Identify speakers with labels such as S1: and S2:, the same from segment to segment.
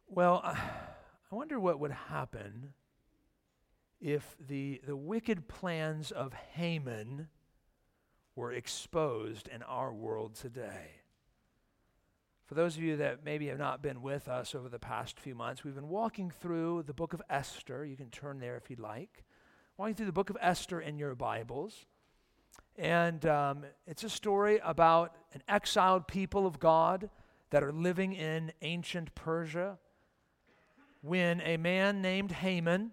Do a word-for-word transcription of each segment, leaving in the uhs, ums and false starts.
S1: Well, I wonder what would happen if the, the wicked plans of Haman were exposed in our world today. For those of you that maybe have not been with us over the past few months, we've been walking through the book of Esther. You can turn there if you'd like. Walking through the book of Esther in your Bibles. And um, it's a story about an exiled people of God that are living in ancient Persia when a man named Haman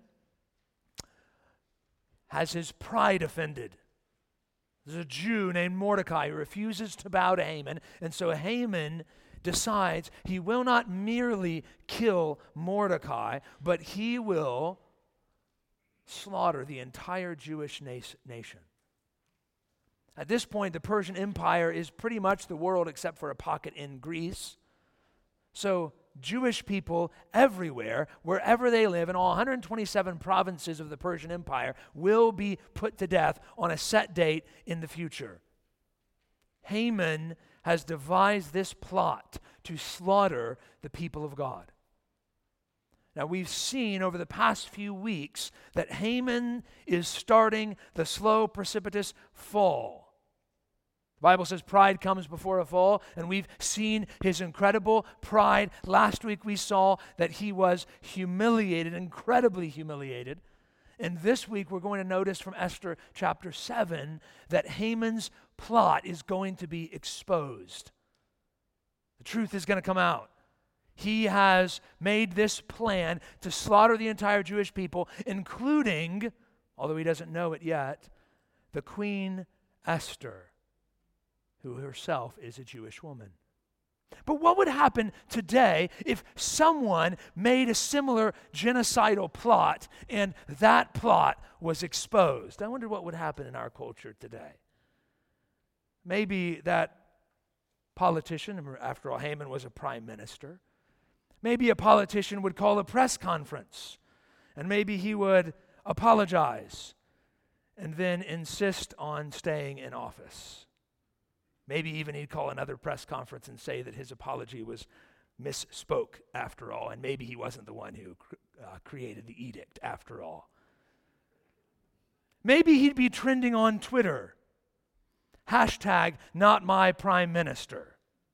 S1: has his pride offended. There's a Jew named Mordecai who refuses to bow to Haman, and so Haman decides he will not merely kill Mordecai, but he will slaughter the entire Jewish nation. At this point, the Persian Empire is pretty much the world except for a pocket in Greece. So Jewish people everywhere, wherever they live, in all one hundred twenty-seven provinces of the Persian Empire, will be put to death on a set date in the future. Haman has devised this plot to slaughter the people of God. Now, we've seen over the past few weeks that Haman is starting the slow, precipitous fall. The Bible says pride comes before a fall, and we've seen his incredible pride. Last week we saw that he was humiliated, incredibly humiliated. And this week we're going to notice from Esther chapter seven that Haman's plot is going to be exposed. The truth is going to come out. He has made this plan to slaughter the entire Jewish people, including, although he doesn't know it yet, the Queen Esther, who herself is a Jewish woman. But what would happen today if someone made a similar genocidal plot and that plot was exposed? I wonder what would happen in our culture today. Maybe that politician, after all, Haman was a prime minister, maybe a politician would call a press conference, and maybe he would apologize and then insist on staying in office. Maybe even he'd call another press conference and say that his apology was misspoke after all, and maybe he wasn't the one who uh, created the edict after all. Maybe he'd be trending on Twitter. Hashtag not my prime minister.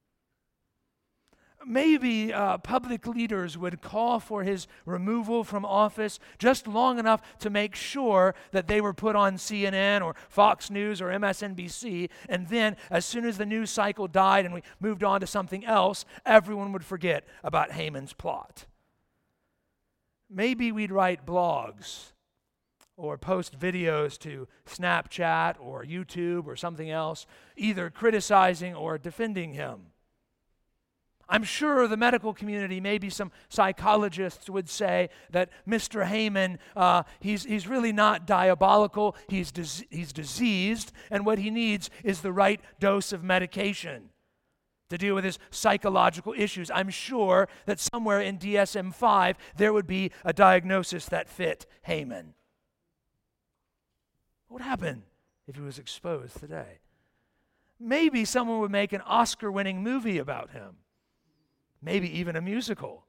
S1: Maybe uh, public leaders would call for his removal from office just long enough to make sure that they were put on C N N or Fox News or M S N B C, and then as soon as the news cycle died and we moved on to something else, everyone would forget about Haman's plot. Maybe we'd write blogs or post videos to Snapchat or YouTube or something else, either criticizing or defending him. I'm sure the medical community, maybe some psychologists would say that Mister Haman, uh, he's, he's really not diabolical, he's, dis- he's diseased, and what he needs is the right dose of medication to deal with his psychological issues. I'm sure that somewhere in D S M five there would be a diagnosis that fit Haman. What would happen if he was exposed today? Maybe someone would make an Oscar-winning movie about him. Maybe even a musical.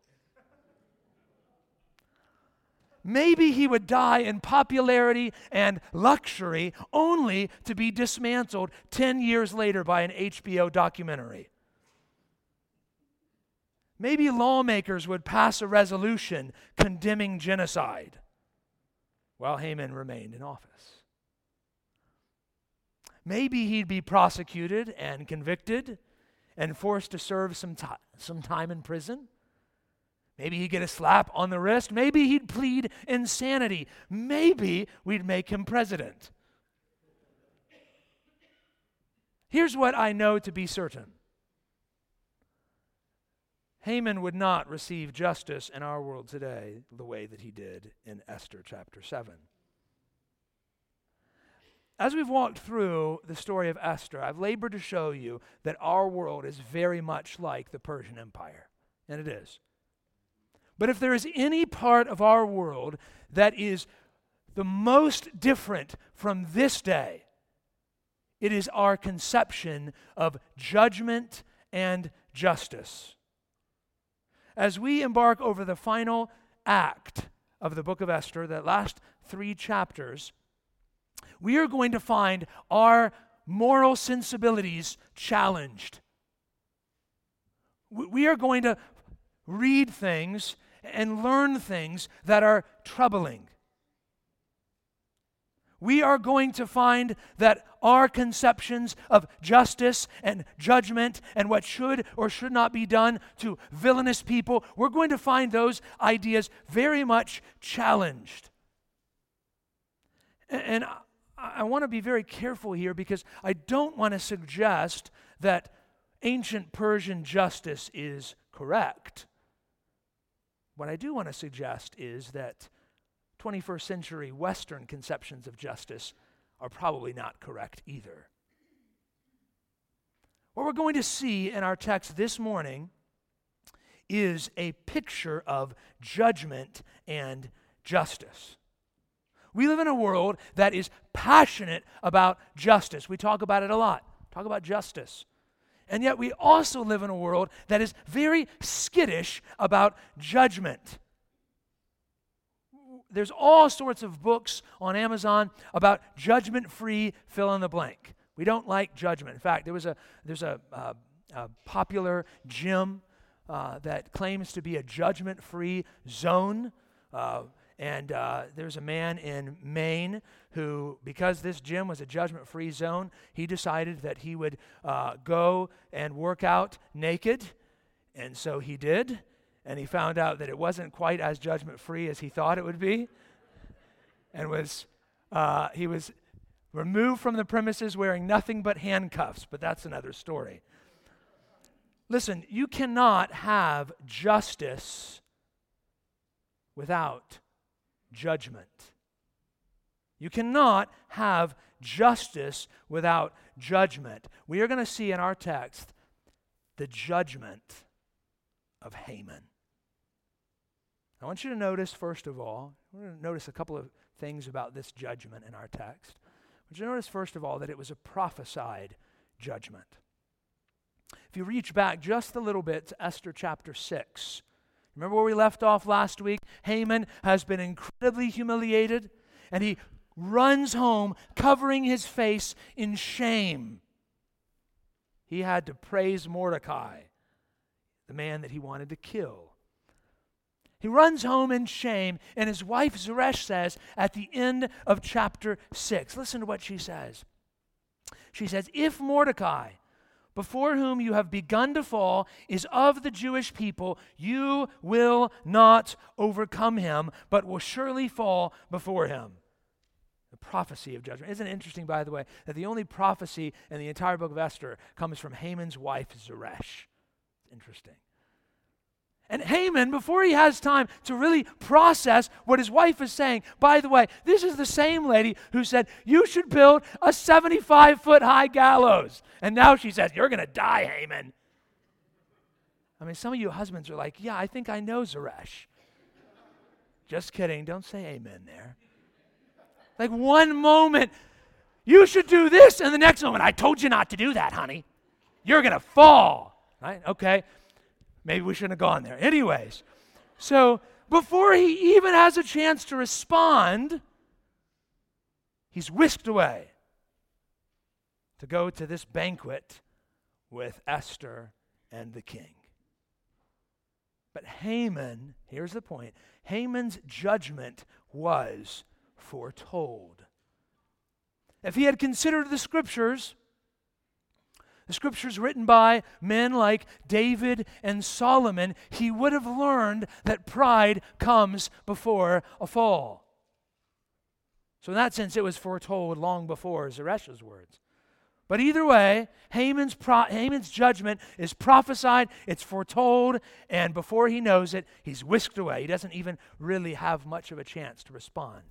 S1: Maybe he would die in popularity and luxury only to be dismantled ten years later by an H B O documentary. Maybe lawmakers would pass a resolution condemning genocide while Haman remained in office. Maybe he'd be prosecuted and convicted and forced to serve some, t- some time in prison. Maybe he'd get a slap on the wrist. Maybe he'd plead insanity. Maybe we'd make him president. Here's what I know to be certain. Haman would not receive justice in our world today the way that he did in Esther chapter seven. As we've walked through the story of Esther, I've labored to show you that our world is very much like the Persian Empire, and it is. But if there is any part of our world that is the most different from this day, it is our conception of judgment and justice. as we embark over the final act of the book of Esther, the last three chapters, we are going to find our moral sensibilities challenged. We are going to read things and learn things that are troubling. We are going to find that our conceptions of justice and judgment and what should or should not be done to villainous people, we're going to find those ideas very much challenged. And I, I want to be very careful here, because I don't want to suggest that ancient Persian justice is correct. What I do want to suggest is that twenty-first century Western conceptions of justice are probably not correct either. What we're going to see in our text this morning is a picture of judgment and justice. We live in a world that is passionate about justice. We talk about it a lot. Talk about justice. And yet we also live in a world that is very skittish about judgment. There's all sorts of books on Amazon about judgment-free fill in the blank. We don't like judgment. In fact, there was a there's a, a, a popular gym uh, that claims to be a judgment-free zone. Uh, and uh, there's a man in Maine who, because this gym was a judgment-free zone, he decided that he would uh, go and work out naked. And so he did. And he found out that it wasn't quite as judgment-free as he thought it would be, and was uh, he was removed from the premises wearing nothing but handcuffs, but that's another story. Listen, you cannot have justice without judgment. You cannot have justice without judgment. We are going to see in our text the judgment of Haman. I want you to notice, first of all, we're going to notice a couple of things about this judgment in our text. I want you to notice, first of all, that it was a prophesied judgment. If you reach back just a little bit to Esther chapter six, remember where we left off last week? Haman has been incredibly humiliated, and he runs home covering his face in shame. He had to praise Mordecai, the man that he wanted to kill. He runs home in shame, and his wife Zeresh says at the end of chapter six, listen to what she says. She says, "If Mordecai, before whom you have begun to fall, is of the Jewish people, you will not overcome him, but will surely fall before him." The prophecy of judgment. Isn't it interesting, by the way, that the only prophecy in the entire book of Esther comes from Haman's wife Zeresh? It's interesting. And Haman, before he has time to really process what his wife is saying, by the way, this is the same lady who said, "You should build a seventy-five foot high gallows." And now she says, "You're going to die, Haman." I mean, some of you husbands are like, "Yeah, I think I know Zeresh." Just kidding. Don't say amen there. Like one moment, "You should do this," and the next moment, "I told you not to do that, honey. You're going to fall." Right? Okay. Maybe we shouldn't have gone there. Anyways, so before he even has a chance to respond, he's whisked away to go to this banquet with Esther and the king. But Haman, here's the point, Haman's judgment was foretold. If he had considered the scriptures, the scriptures written by men like David and Solomon, he would have learned that pride comes before a fall. So in that sense, it was foretold long before Zeresh's words. But either way, Haman's, pro- Haman's judgment is prophesied, it's foretold, and before he knows it, he's whisked away. He doesn't even really have much of a chance to respond.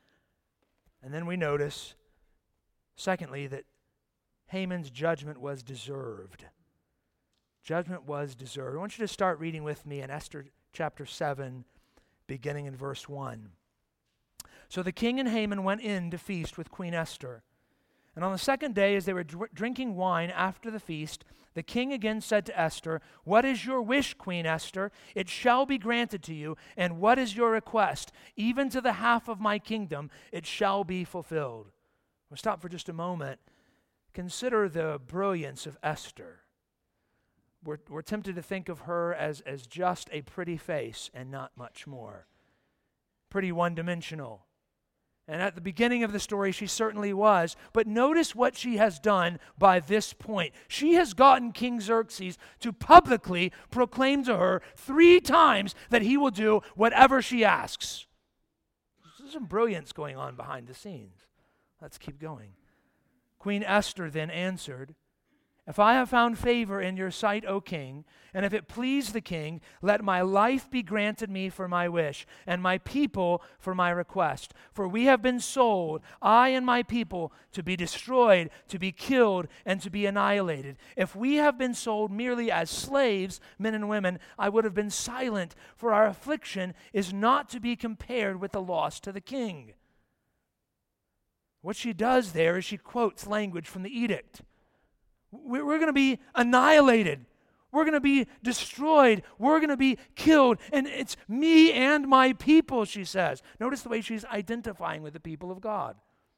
S1: And then we notice, secondly, that Haman's judgment was deserved. Judgment was deserved. I want you to start reading with me in Esther chapter seven, beginning in verse one. "So the king and Haman went in to feast with Queen Esther. And on the second day, as they were dr- drinking wine after the feast, the king again said to Esther, "What is your wish, Queen Esther? It shall be granted to you. And what is your request? Even to the half of my kingdom, it shall be fulfilled." We'll stop for just a moment. Consider the brilliance of Esther. We're, we're tempted to think of her as, as just a pretty face and not much more. Pretty one-dimensional. And at the beginning of the story, she certainly was. But notice what she has done by this point. She has gotten King Xerxes to publicly proclaim to her three times that he will do whatever she asks. There's some brilliance going on behind the scenes. Let's keep going. Queen Esther then answered, "If I have found favor in your sight, O king, and if it please the king, let my life be granted me for my wish, and my people for my request. For we have been sold, I and my people, to be destroyed, to be killed, and to be annihilated. If we have been sold merely as slaves, men and women, I would have been silent, for our affliction is not to be compared with the loss to the king." What she does there is she quotes language from the edict. We're going to be annihilated. We're going to be destroyed. We're going to be killed. And it's me and my people, she says. Notice the way she's identifying with the people of God.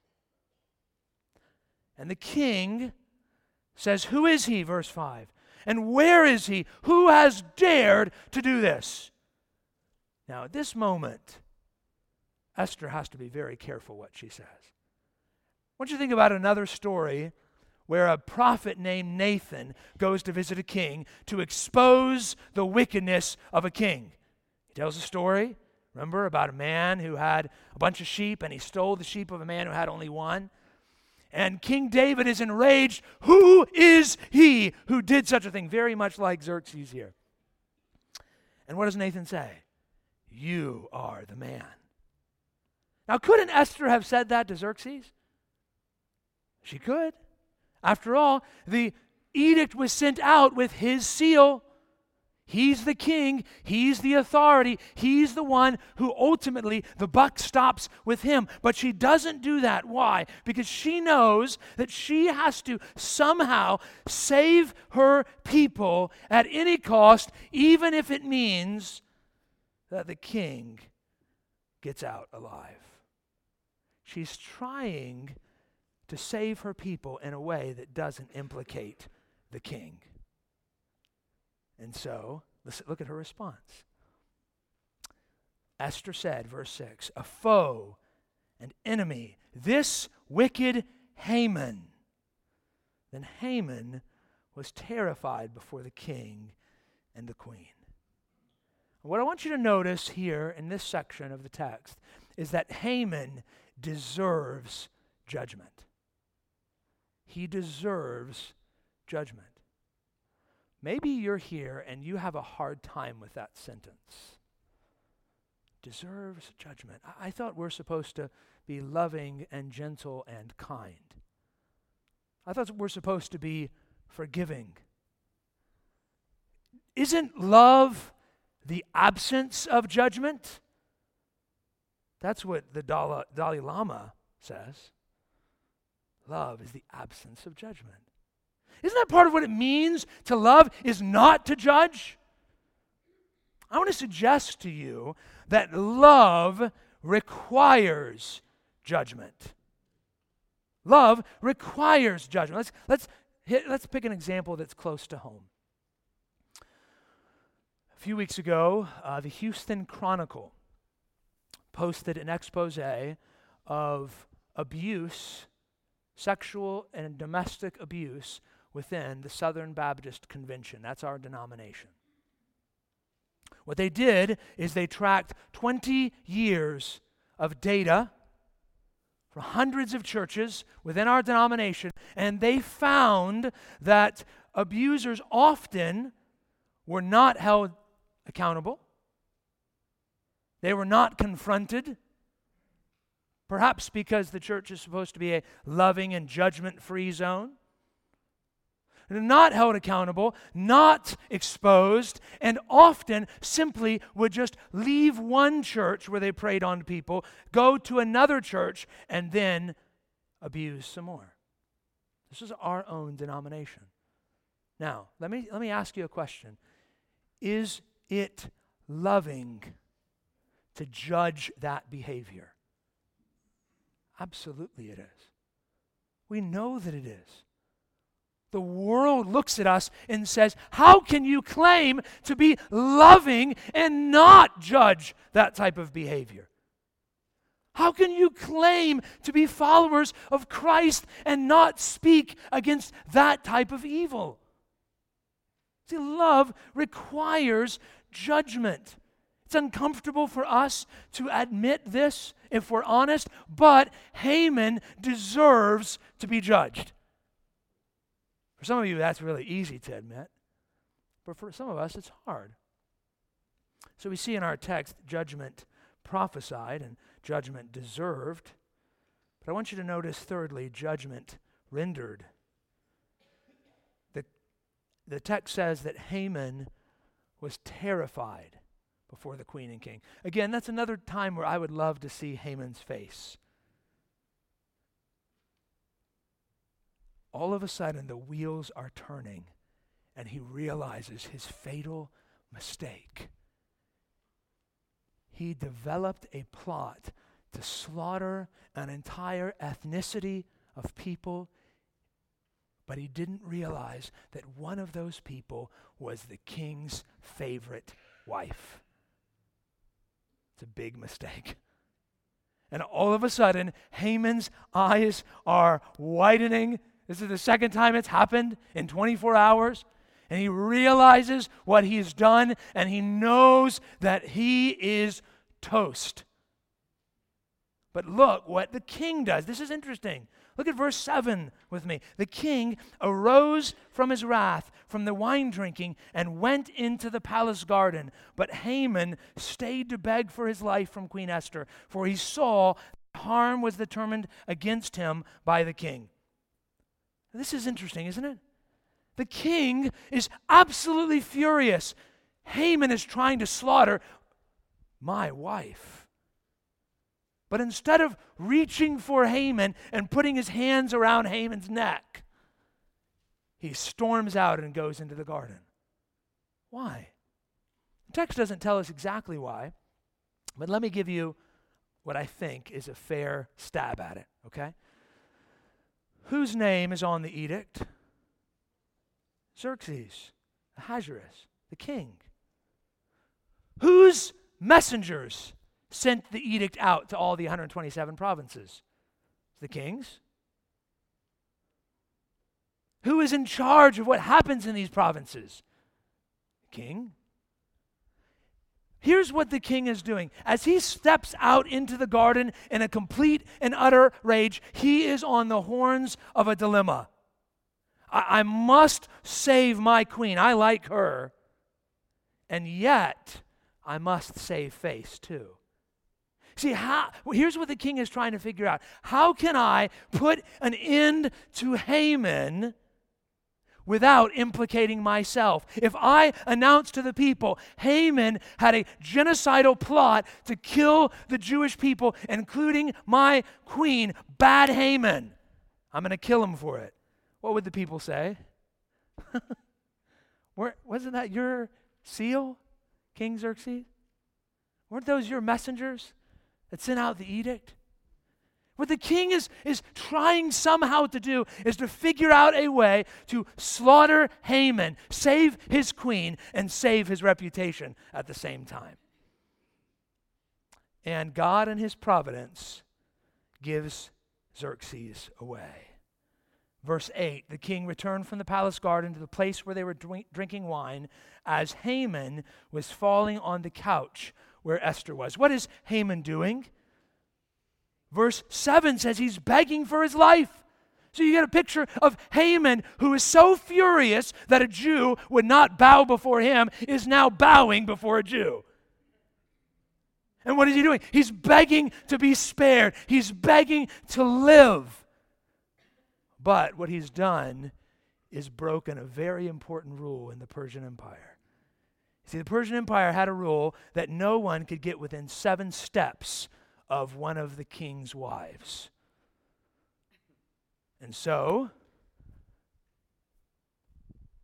S1: And the king says, "Who is he?" Verse five. "And where is he? Who has dared to do this?" Now, at this moment, Esther has to be very careful what she says. I want you to think about another story where a prophet named Nathan goes to visit a king to expose the wickedness of a king. He tells a story, remember, about a man who had a bunch of sheep and he stole the sheep of a man who had only one. And King David is enraged. Who is he who did such a thing? Very much like Xerxes here. And what does Nathan say? You are the man. Now, couldn't Esther have said that to Xerxes? She could. After all, the edict was sent out with his seal. He's the king. He's the authority. He's the one who ultimately, the buck stops with him. But she doesn't do that. Why? Because she knows that she has to somehow save her people at any cost, even if it means that the king gets out alive. She's trying to save her people in a way that doesn't implicate the king. And so, let's look at her response. Esther said, verse six, "A foe, an enemy, this wicked Haman." Then Haman was terrified before the king and the queen. What I want you to notice here in this section of the text is that Haman deserves judgment. He deserves judgment. Maybe you're here and you have a hard time with that sentence. Deserves judgment. I, I thought we're supposed to be loving and gentle and kind. I thought we're supposed to be forgiving. Isn't love the absence of judgment? That's what the Dalai, Dalai Lama says. Love is the absence of judgment. Isn't that part of what it means to love, is not to judge? I want to suggest to you that love requires judgment. Love requires judgment. Let's, let's, hit, let's pick an example that's close to home. A few weeks ago, uh, the Houston Chronicle posted an expose of abuse, sexual and domestic abuse within the Southern Baptist Convention. That's our denomination. What they did is they tracked twenty years of data for hundreds of churches within our denomination, and they found that abusers often were not held accountable. They were not confronted, perhaps because the church is supposed to be a loving and judgment-free zone. Not held accountable, not exposed, and often simply would just leave one church where they preyed on people, go to another church, and then abuse some more. This is our own denomination. Now, let me, let me ask you a question. Is it loving to judge that behavior? Absolutely it is. We know that it is. The world looks at us and says, how can you claim to be loving and not judge that type of behavior? How can you claim to be followers of Christ and not speak against that type of evil? See, love requires judgment. It's uncomfortable for us to admit this, if we're honest, but Haman deserves to be judged. For some of you, that's really easy to admit, but for some of us, it's hard. So we see in our text, judgment prophesied and judgment deserved. But I want you to notice, thirdly, judgment rendered. The, the text says that Haman was terrified before the queen and king. Again, that's another time where I would love to see Haman's face. All of a sudden, the wheels are turning, and he realizes his fatal mistake. He developed a plot to slaughter an entire ethnicity of people, but he didn't realize that one of those people was the king's favorite wife. It's a big mistake. And all of a sudden, Haman's eyes are widening. This is the second time it's happened in twenty-four hours. And he realizes what he's done, and he knows that he is toast. But look what the king does. This is interesting. Look at verse seven with me. The king arose from his wrath, from the wine drinking, and went into the palace garden. But Haman stayed to beg for his life from Queen Esther, for he saw that harm was determined against him by the king. This is interesting, isn't it? The king is absolutely furious. Haman is trying to slaughter my wife. But instead of reaching for Haman and putting his hands around Haman's neck, he storms out and goes into the garden. Why? The text doesn't tell us exactly why, but let me give you what I think is a fair stab at it, okay? Whose name is on the edict? Xerxes, Ahasuerus, the king. Whose messengers sent the edict out to all the one hundred twenty-seven provinces? The king's. Who is in charge of what happens in these provinces? The king. Here's what the king is doing. As he steps out into the garden in a complete and utter rage, he is on the horns of a dilemma. I, I must save my queen. I like her. And yet, I must save face too. See, how, well, here's what the king is trying to figure out. How can I put an end to Haman without implicating myself? If I announce to the people, Haman had a genocidal plot to kill the Jewish people, including my queen, bad Haman, I'm going to kill him for it. What would the people say? Where, wasn't that your seal, King Xerxes? Weren't those your messengers that sent out the edict? What the king is, is trying somehow to do is to figure out a way to slaughter Haman, save his queen, and save his reputation at the same time. And God in his providence gives Xerxes away. Verse eight, the king returned from the palace garden to the place where they were drink, drinking wine as Haman was falling on the couch where Esther was. What is Haman doing? Verse seven says he's begging for his life. So you get a picture of Haman, who is so furious that a Jew would not bow before him, is now bowing before a Jew. And what is he doing? He's begging to be spared. He's begging to live. But what he's done is broken a very important rule in the Persian Empire. See, the Persian Empire had a rule that no one could get within seven steps of one of the king's wives. And so,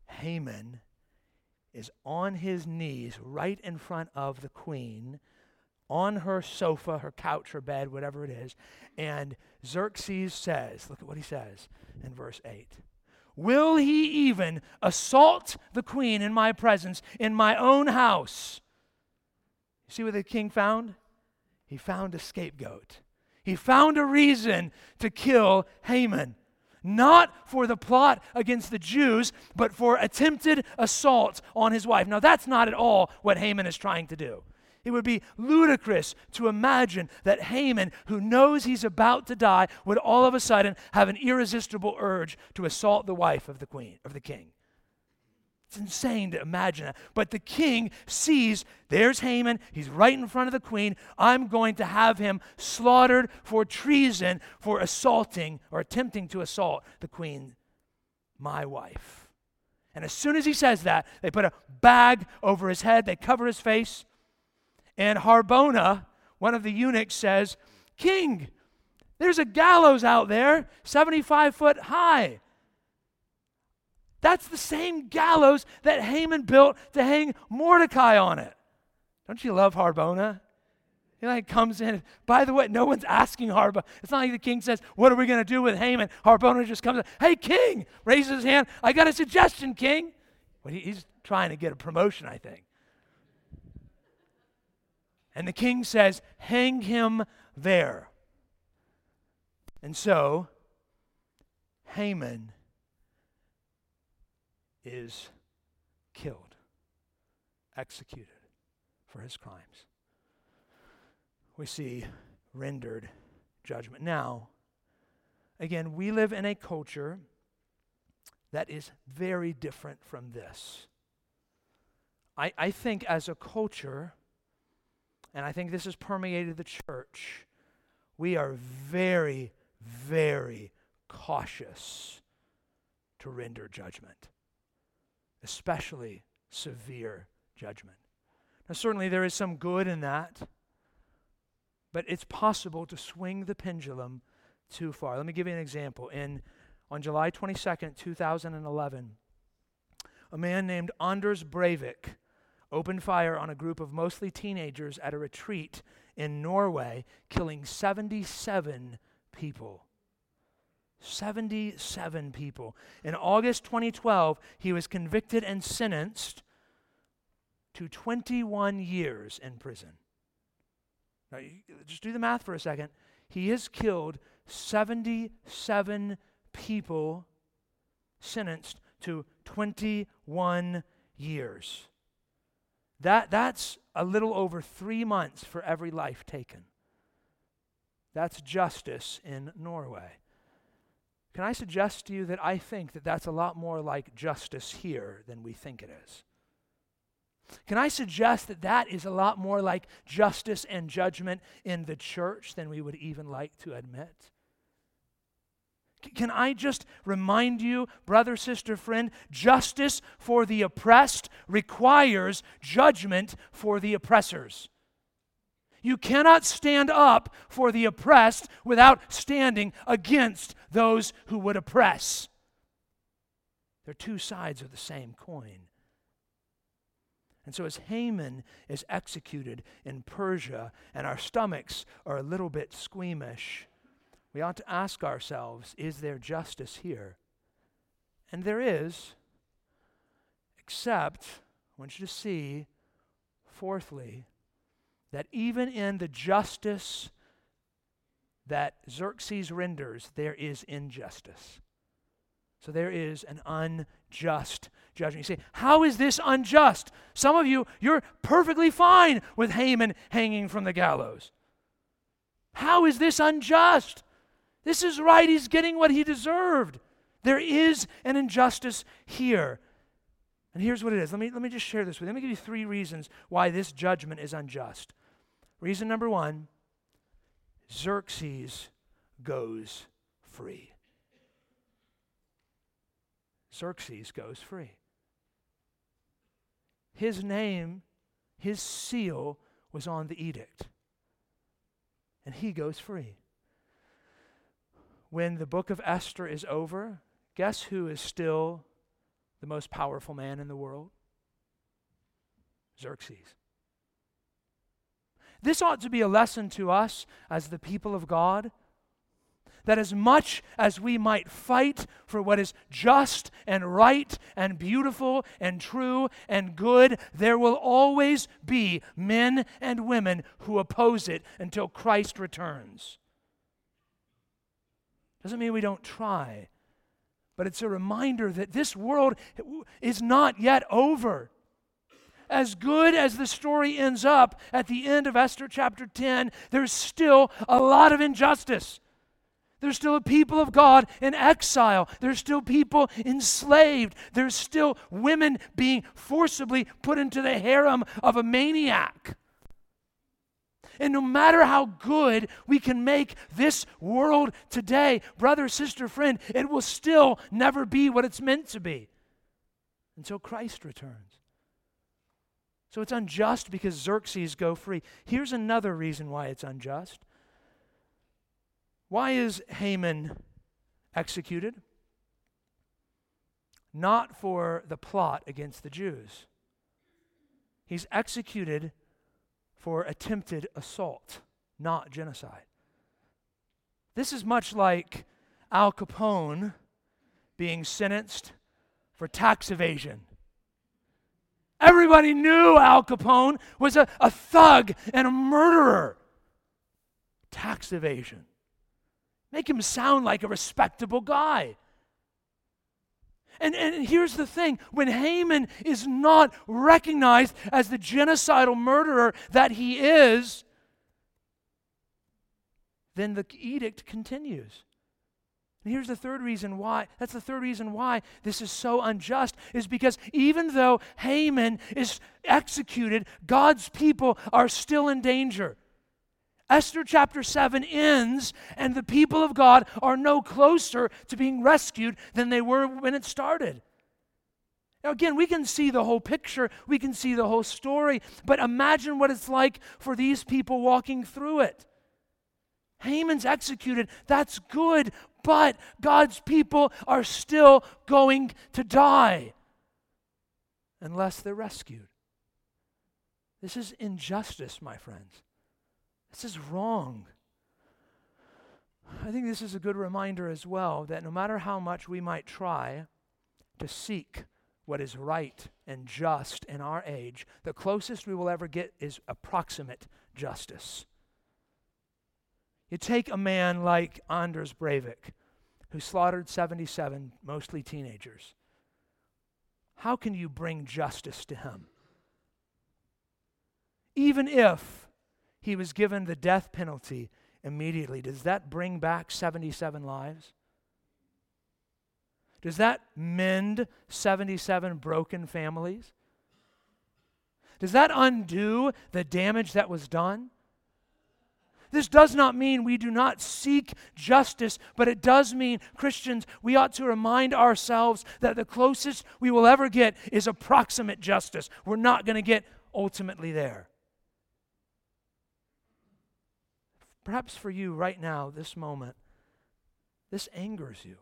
S1: Haman is on his knees right in front of the queen, on her sofa, her couch, her bed, whatever it is, and Xerxes says, look at what he says in verse eight. Will he even assault the queen in my presence, in my own house? You see what the king found? He found a scapegoat. He found a reason to kill Haman. Not for the plot against the Jews, but for attempted assault on his wife. Now, that's not at all what Haman is trying to do. It would be ludicrous to imagine that Haman, who knows he's about to die, would all of a sudden have an irresistible urge to assault the wife of the queen, of the king. It's insane to imagine that. But the king sees, there's Haman, he's right in front of the queen. I'm going to have him slaughtered for treason, for assaulting or attempting to assault the queen, my wife. And as soon as he says that, they put a bag over his head, they cover his face. And Harbona, one of the eunuchs, says, King, there's a gallows out there, seventy-five foot high. That's the same gallows that Haman built to hang Mordecai on it. Don't you love Harbona? He like comes in. By the way, no one's asking Harbona. It's not like the king says, what are we going to do with Haman? Harbona just comes in. Hey, king, raises his hand. I got a suggestion, king. Well, he, he's trying to get a promotion, I think. And the king says, hang him there. And so, Haman is killed, executed for his crimes. We see rendered judgment. Now, again, we live in a culture that is very different from this. I, I think as a culture, and I think this has permeated the church, we are very, very cautious to render judgment, especially severe judgment. Now, certainly there is some good in that, but it's possible to swing the pendulum too far. Let me give you an example. In on July twenty-second, two thousand eleven, a man named Anders Breivik opened fire on a group of mostly teenagers at a retreat in Norway, killing seventy-seven people. seventy-seven people. In August twenty twelve, he was convicted and sentenced to twenty-one years in prison. Now, you, just do the math for a second. He has killed seventy-seven people, sentenced to twenty-one years. That, that's a little over three months for every life taken. That's justice in Norway. Can I suggest to you that I think that that's a lot more like justice here than we think it is? Can I suggest that that is a lot more like justice and judgment in the church than we would even like to admit? C- can I just remind you, brother, sister, friend, justice for the oppressed requires judgment for the oppressors. You cannot stand up for the oppressed without standing against those who would oppress. They're two sides of the same coin. And so as Haman is executed in Persia and our stomachs are a little bit squeamish, we ought to ask ourselves, is there justice here? And there is, except, I want you to see, fourthly, that even in the justice that Xerxes renders, there is injustice. So there is an unjust judgment. You say, how is this unjust? Some of you, you're perfectly fine with Haman hanging from the gallows. How is this unjust? This is right. He's getting what he deserved. There is an injustice here. And here's what it is. Let me, let me just share this with you. Let me give you three reasons why this judgment is unjust. Reason number one, Xerxes goes free. Xerxes goes free. His name, his seal was on the edict. And he goes free. When the book of Esther is over, guess who is still the most powerful man in the world? Xerxes. This ought to be a lesson to us as the people of God, that as much as we might fight for what is just and right and beautiful and true and good, there will always be men and women who oppose it until Christ returns. Doesn't mean we don't try, but it's a reminder that this world is not yet over. As good as the story ends up at the end of Esther chapter ten, there's still a lot of injustice. There's still a people of God in exile. There's still people enslaved. There's still women being forcibly put into the harem of a maniac. And no matter how good we can make this world today, brother, sister, friend, it will still never be what it's meant to be until Christ returns. So it's unjust because Xerxes go free. Here's another reason why it's unjust. Why is Haman executed? Not for the plot against the Jews. He's executed for attempted assault, not genocide. This is much like Al Capone being sentenced for tax evasion. Everybody knew Al Capone was a, a thug and a murderer. Tax evasion. Make him sound like a respectable guy. And, and here's the thing, when Haman is not recognized as the genocidal murderer that he is, then the edict continues. And here's the third reason why, that's the third reason why this is so unjust, is because even though Haman is executed, God's people are still in danger. Esther chapter seven ends, and the people of God are no closer to being rescued than they were when it started. Now again, we can see the whole picture, we can see the whole story, but imagine what it's like for these people walking through it. Haman's executed, that's good, but God's people are still going to die unless they're rescued. This is injustice, my friends. This is wrong. I think this is a good reminder as well that no matter how much we might try to seek what is right and just in our age, the closest we will ever get is approximate justice. You take a man like Anders Breivik, who slaughtered seventy-seven, mostly teenagers. How can you bring justice to him? Even if he was given the death penalty immediately, does that bring back seventy-seven lives? Does that mend seventy-seven broken families? Does that undo the damage that was done? This does not mean we do not seek justice, but it does mean, Christians, we ought to remind ourselves that the closest we will ever get is approximate justice. We're not going to get ultimately there. Perhaps for you right now, this moment, this angers you.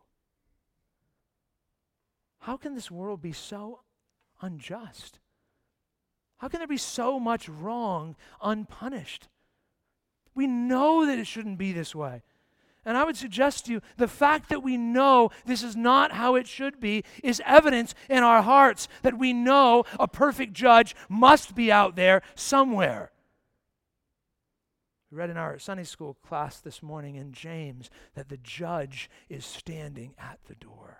S1: How can this world be so unjust? How can there be so much wrong unpunished? We know that it shouldn't be this way. And I would suggest to you, the fact that we know this is not how it should be is evidence in our hearts that we know a perfect judge must be out there somewhere. We read in our Sunday school class this morning in James that the judge is standing at the door.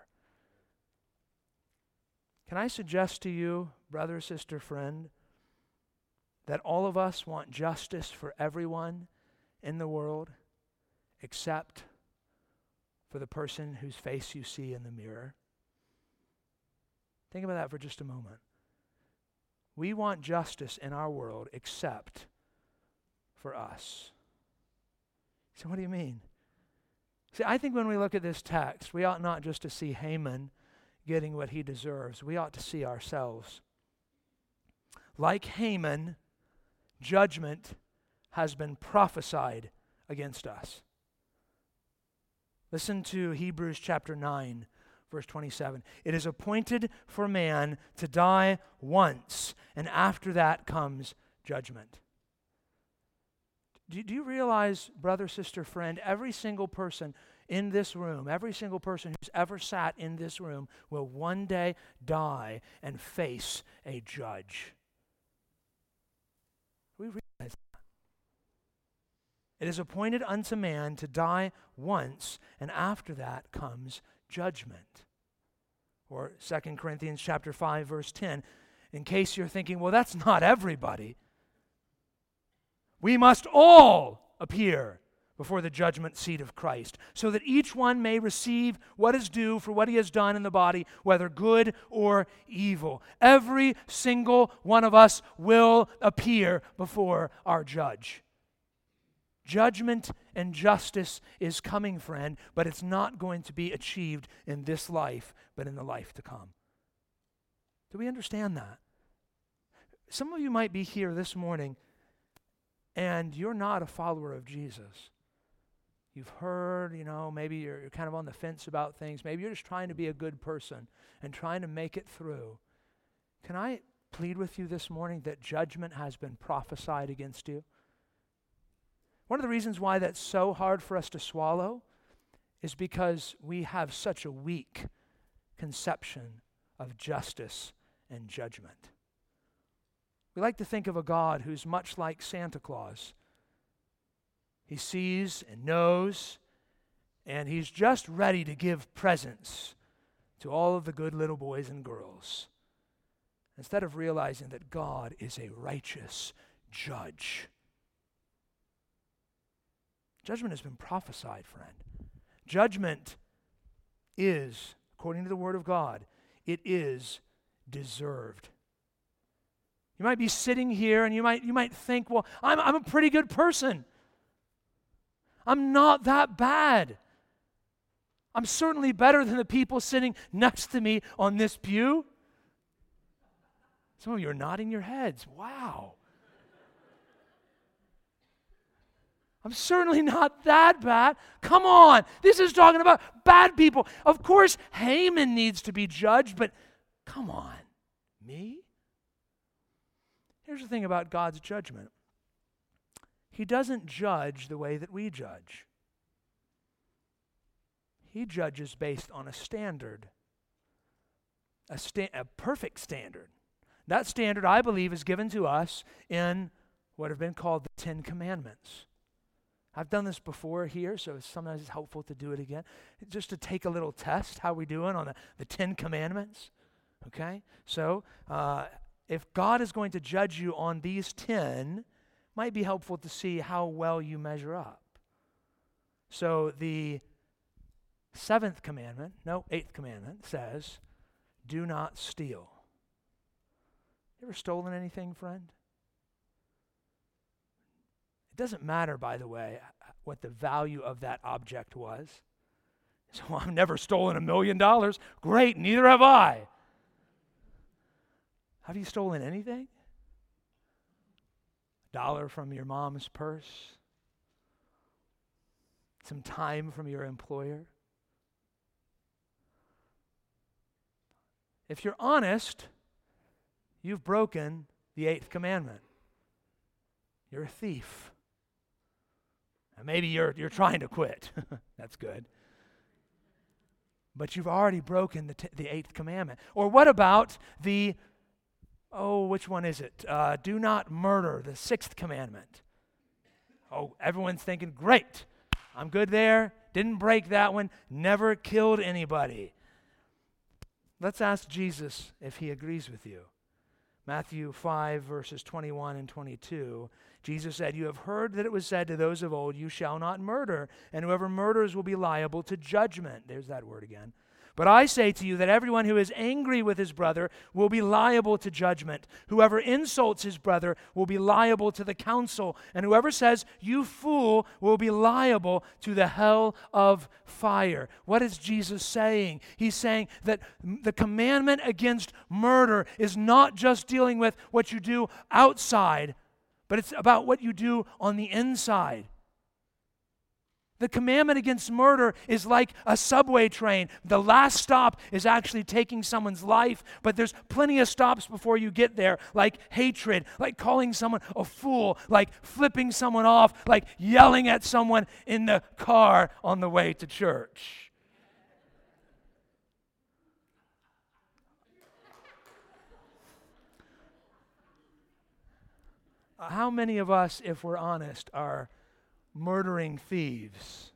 S1: Can I suggest to you, brother, sister, friend, that all of us want justice for everyone in the world except for the person whose face you see in the mirror? Think about that for just a moment. We want justice in our world except for us. So what do you mean? See, I think when we look at this text, we ought not just to see Haman getting what he deserves. We ought to see ourselves. Like Haman, judgment has been prophesied against us. Listen to Hebrews chapter nine, verse twenty-seven. It is appointed for man to die once, and after that comes judgment. Do, do you realize, brother, sister, friend, every single person in this room, every single person who's ever sat in this room will one day die and face a judge? We realize that. It is appointed unto man to die once, and after that comes judgment. Or Second Corinthians chapter five, verse ten. In case you're thinking, well, that's not everybody. We must all appear before the judgment seat of Christ, so that each one may receive what is due for what he has done in the body, whether good or evil. Every single one of us will appear before our judge. Judgment and justice is coming, friend, but it's not going to be achieved in this life, but in the life to come. Do we understand that? Some of you might be here this morning and you're not a follower of Jesus. You've heard, you know, maybe you're, you're kind of on the fence about things. Maybe you're just trying to be a good person and trying to make it through. Can I plead with you this morning that judgment has been prophesied against you? One of the reasons why that's so hard for us to swallow is because we have such a weak conception of justice and judgment. We like to think of a God who's much like Santa Claus. He sees and knows, and he's just ready to give presents to all of the good little boys and girls, instead of realizing that God is a righteous judge. Judgment has been prophesied, friend. Judgment is, according to the Word of God, it is deserved. You might be sitting here and you might you might think, well, I'm I'm a pretty good person. I'm not that bad. I'm certainly better than the people sitting next to me on this pew. Some of you are nodding your heads. Wow. I'm certainly not that bad. Come on. This is talking about bad people. Of course, Haman needs to be judged, but come on. Me? Here's the thing about God's judgment. He doesn't judge the way that we judge. He judges based on a standard, a, sta- a perfect standard. That standard, I believe, is given to us in what have been called the Ten Commandments. I've done this before here, so sometimes it's helpful to do it again, just to take a little test. How are we doing on the, the Ten Commandments? Okay? So, uh, if God is going to judge you on these ten, it might be helpful to see how well you measure up. So the seventh commandment, no, eighth commandment says, do not steal. You ever stolen anything, friend? It doesn't matter, by the way, what the value of that object was. So I've never stolen a million dollars. Great, neither have I. Have you stolen anything? A dollar from your mom's purse? Some time from your employer? If you're honest, you've broken the eighth commandment. You're a thief. And maybe you're you're trying to quit. That's good. But you've already broken the t- the eighth commandment. Or what about the Oh, which one is it? Uh, do not murder, the sixth commandment. Oh, everyone's thinking, great, I'm good there. Didn't break that one. Never killed anybody. Let's ask Jesus if he agrees with you. Matthew five, verses twenty-one and twenty-two. Jesus said, you have heard that it was said to those of old, you shall not murder, and whoever murders will be liable to judgment. There's that word again. But I say to you that everyone who is angry with his brother will be liable to judgment. Whoever insults his brother will be liable to the council. And whoever says, you fool, will be liable to the hell of fire. What is Jesus saying? He's saying that the commandment against murder is not just dealing with what you do outside, but it's about what you do on the inside. The commandment against murder is like a subway train. The last stop is actually taking someone's life, but there's plenty of stops before you get there, like hatred, like calling someone a fool, like flipping someone off, like yelling at someone in the car on the way to church. How many of us, if we're honest, are murdering thieves?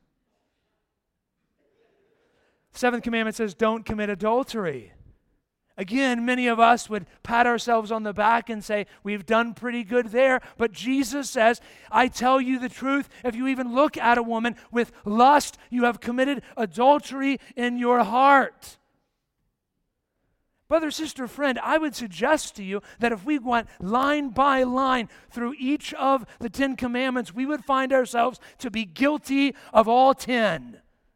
S1: Seventh commandment says, don't commit adultery. Again, many of us would pat ourselves on the back and say, we've done pretty good there. But Jesus says, I tell you the truth, if you even look at a woman with lust, you have committed adultery in your heart. Brother, sister, friend, I would suggest to you that if we went line by line through each of the Ten Commandments, we would find ourselves to be guilty of all ten.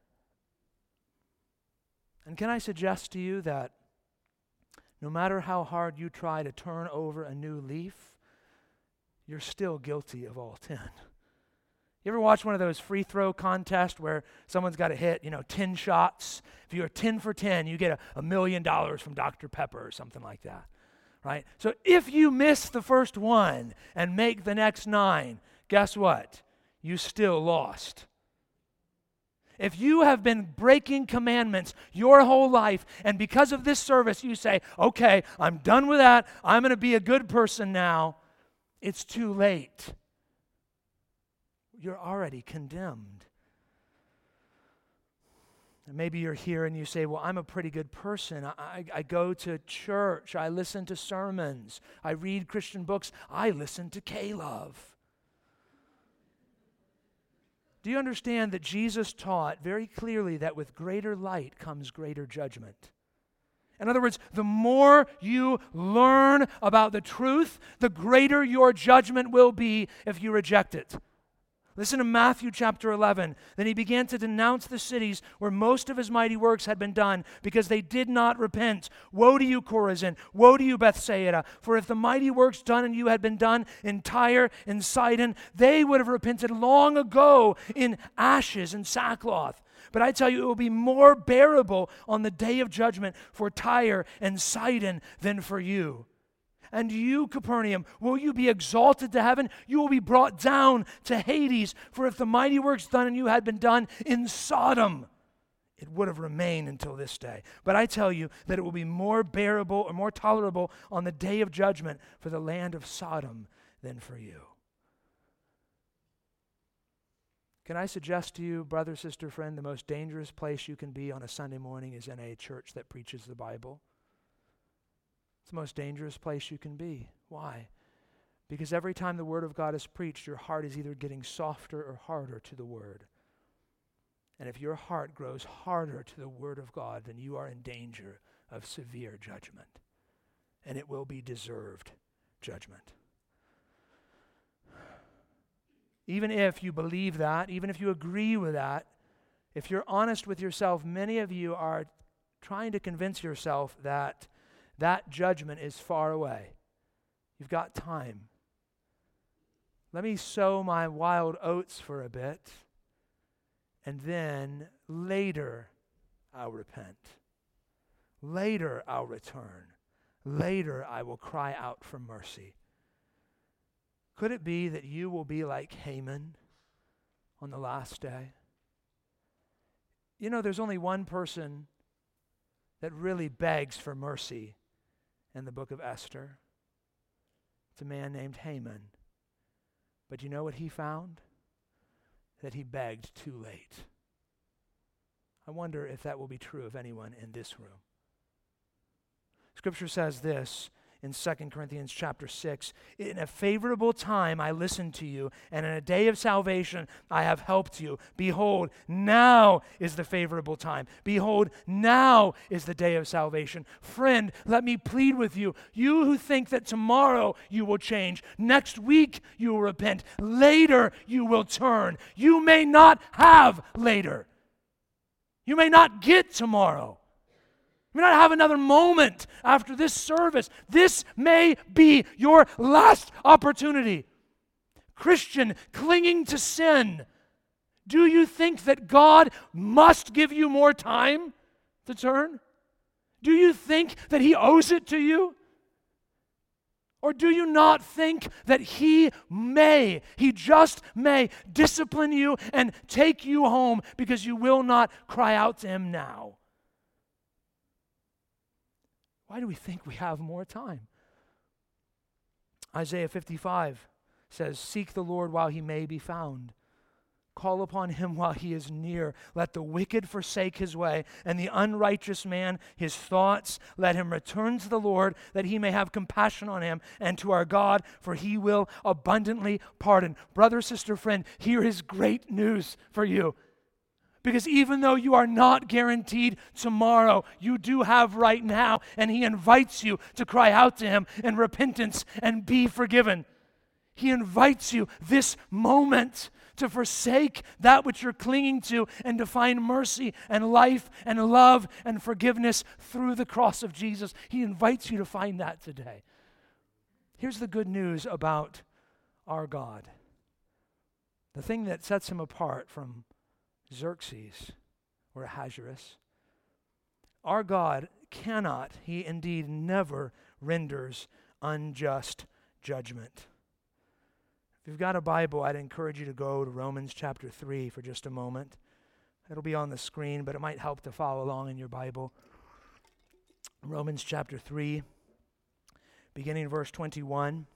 S1: And can I suggest to you that no matter how hard you try to turn over a new leaf, you're still guilty of all ten. You ever watch one of those free throw contests where someone's got to hit, you know, ten shots? If you're ten for ten, you get a, a million dollars from Doctor Pepper or something like that, right? So if you miss the first one and make the next nine, guess what? You still lost. If you have been breaking commandments your whole life, and because of this service you say, okay, I'm done with that, I'm going to be a good person now, it's too late. You're already condemned. And maybe you're here and you say, well, I'm a pretty good person. I, I, I go to church. I listen to sermons. I read Christian books. I listen to K-Love. Do you understand that Jesus taught very clearly that with greater light comes greater judgment? In other words, the more you learn about the truth, the greater your judgment will be if you reject it. Listen to Matthew chapter eleven. Then he began to denounce the cities where most of his mighty works had been done because they did not repent. Woe to you, Chorazin! Woe to you, Bethsaida! For if the mighty works done in you had been done in Tyre and Sidon, they would have repented long ago in ashes and sackcloth. But I tell you, it will be more bearable on the day of judgment for Tyre and Sidon than for you. And you, Capernaum, will you be exalted to heaven? You will be brought down to Hades. For if the mighty works done in you had been done in Sodom, it would have remained until this day. But I tell you that it will be more bearable or more tolerable on the day of judgment for the land of Sodom than for you. Can I suggest to you, brother, sister, friend, the most dangerous place you can be on a Sunday morning is in a church that preaches the Bible? It's the most dangerous place you can be. Why? Because every time the Word of God is preached, your heart is either getting softer or harder to the Word. And if your heart grows harder to the Word of God, then you are in danger of severe judgment. And it will be deserved judgment. Even if you believe that, even if you agree with that, if you're honest with yourself, many of you are trying to convince yourself that that judgment is far away. You've got time. Let me sow my wild oats for a bit, and then later I'll repent. Later I'll return. Later I will cry out for mercy. Could it be that you will be like Haman on the last day? You know, there's only one person that really begs for mercy in the book of Esther. It's a man named Haman. But you know what he found? That he begged too late. I wonder if that will be true of anyone in this room. Scripture says this in Second Corinthians chapter six, in a favorable time I listened to you, and in a day of salvation I have helped you. Behold, now is the favorable time. Behold, now is the day of salvation. Friend, let me plead with you. You who think that tomorrow you will change, next week you will repent, later you will turn. You may not have later. You may not get tomorrow. You may not have another moment after this service. This may be your last opportunity. Christian, clinging to sin, Do you think that God must give you more time to turn? Do you think that He owes it to you? Or do you not think that He may, He just may discipline you and take you home because you will not cry out to Him now? Why do we think we have more time? Isaiah fifty-five says, "Seek the Lord while He may be found. Call upon Him while He is near. Let the wicked forsake his way, and the unrighteous man his thoughts. Let him return to the Lord, that He may have compassion on him, and to our God, for He will abundantly pardon." Brother, sister, friend, here is great news for you. Because even though you are not guaranteed tomorrow, you do have right now, and He invites you to cry out to Him in repentance and be forgiven. He invites you this moment to forsake that which you're clinging to and to find mercy and life and love and forgiveness through the cross of Jesus. He invites you to find that today. Here's the good news about our God. The thing that sets Him apart from Xerxes or Ahasuerus, our God cannot, He indeed never renders unjust judgment. If you've got a Bible, I'd encourage you to go to Romans chapter three for just a moment. It'll be on the screen, but it might help to follow along in your Bible. Romans chapter three, beginning verse twenty-one.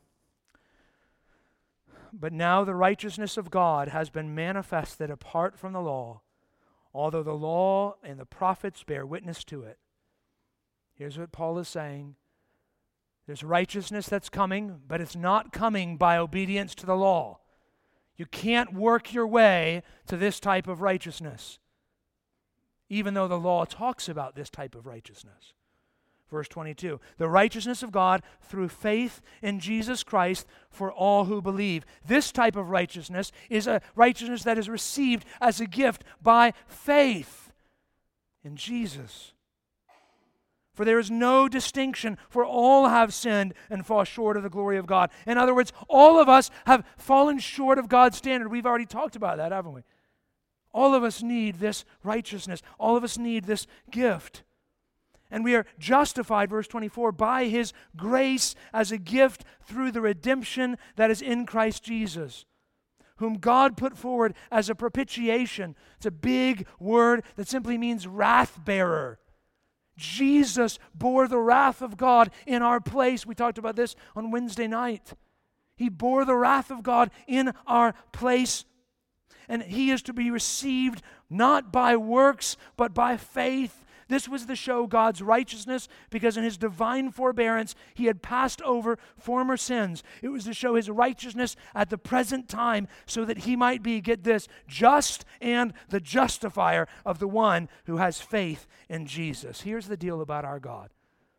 S1: "But now the righteousness of God has been manifested apart from the law, although the law and the prophets bear witness to it." Here's what Paul is saying. There's righteousness that's coming, but it's not coming by obedience to the law. You can't work your way to this type of righteousness, even though the law talks about this type of righteousness. Verse twenty-two, "The righteousness of God through faith in Jesus Christ for all who believe." This type of righteousness is a righteousness that is received as a gift by faith in Jesus. "For there is no distinction, for all have sinned and fall short of the glory of God." In other words, all of us have fallen short of God's standard. We've already talked about that, haven't we? All of us need this righteousness. All of us need this gift. And we are justified, verse twenty-four, by His grace as a gift through the redemption that is in Christ Jesus, whom God put forward as a propitiation. It's a big word that simply means wrath bearer. Jesus bore the wrath of God in our place. We talked about this on Wednesday night. He bore the wrath of God in our place, and He is to be received not by works, but by faith. This was to show God's righteousness, because in His divine forbearance, He had passed over former sins. It was to show His righteousness at the present time, so that He might be, get this, just and the justifier of the one who has faith in Jesus. Here's the deal about our God.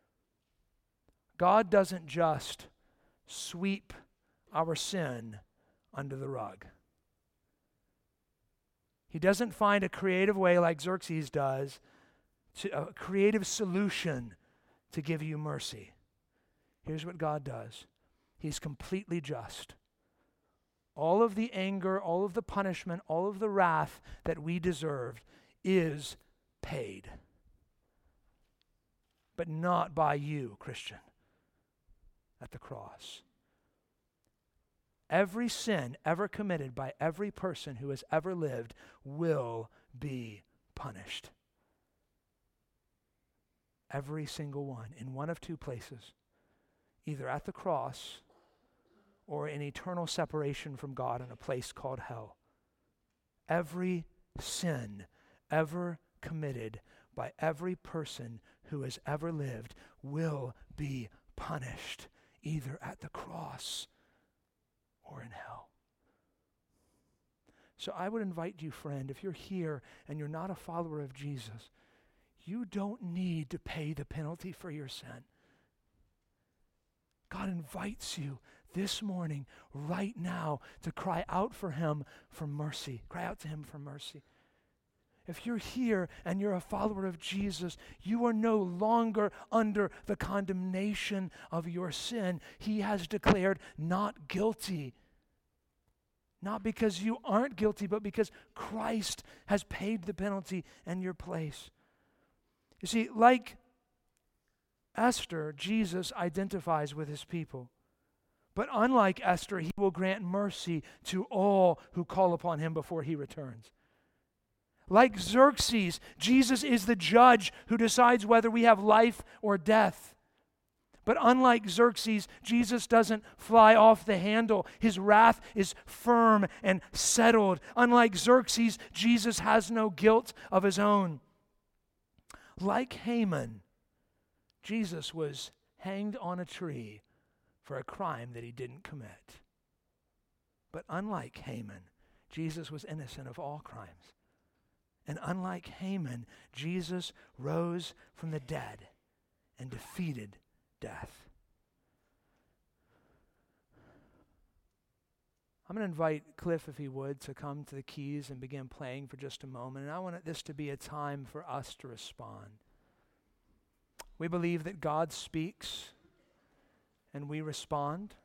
S1: God doesn't just sweep our sin under the rug. He doesn't find a creative way like Xerxes does, to a creative solution to give you mercy. Here's what God does. He's completely just. All of the anger, all of the punishment, all of the wrath that we deserved is paid. But not by you, Christian, at the cross. Every sin ever committed by every person who has ever lived will be punished. Every single one, in one of two places, either at the cross or in eternal separation from God in a place called hell. Every sin ever committed by every person who has ever lived will be punished, either at the cross or in hell. So I would invite you, friend, if you're here and you're not a follower of Jesus, you don't need to pay the penalty for your sin. God invites you this morning, right now, to cry out for Him for mercy. Cry out to Him for mercy. If you're here and you're a follower of Jesus, you are no longer under the condemnation of your sin. He has declared not guilty. Not because you aren't guilty, but because Christ has paid the penalty in your place. You see, like Esther, Jesus identifies with his people. But unlike Esther, he will grant mercy to all who call upon him before he returns. Like Xerxes, Jesus is the judge who decides whether we have life or death. But unlike Xerxes, Jesus doesn't fly off the handle. His wrath is firm and settled. Unlike Xerxes, Jesus has no guilt of his own. Like Haman, Jesus was hanged on a tree for a crime that he didn't commit. But unlike Haman, Jesus was innocent of all crimes. And unlike Haman, Jesus rose from the dead and defeated death. I'm going to invite Cliff, if he would, to come to the keys and begin playing for just a moment. And I want this to be a time for us to respond. We believe that God speaks and we respond.